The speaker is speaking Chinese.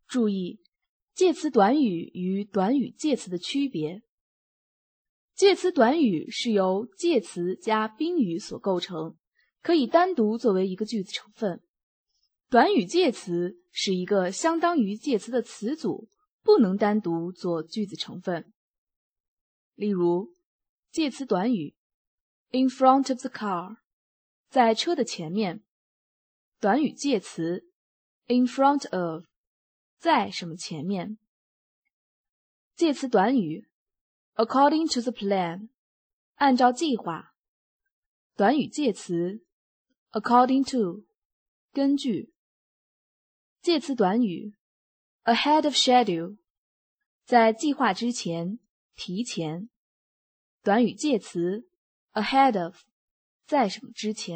注意，介词短语与短语介词的区别。介词短语是由介词加宾语所构成，可以单独作为一个句子成分。短语介词是一个相当于介词的词组，不能单独做句子成分。例如，介词短语 in front of the car， 在车的前面。短语介词 in front of， 在什么前面。介词短语 according to the plan， 按照计划。短语介词 according to， 根据。介词短语 ahead of schedule， 在计划之前，提前。短语介词 ahead of， 在什么之前。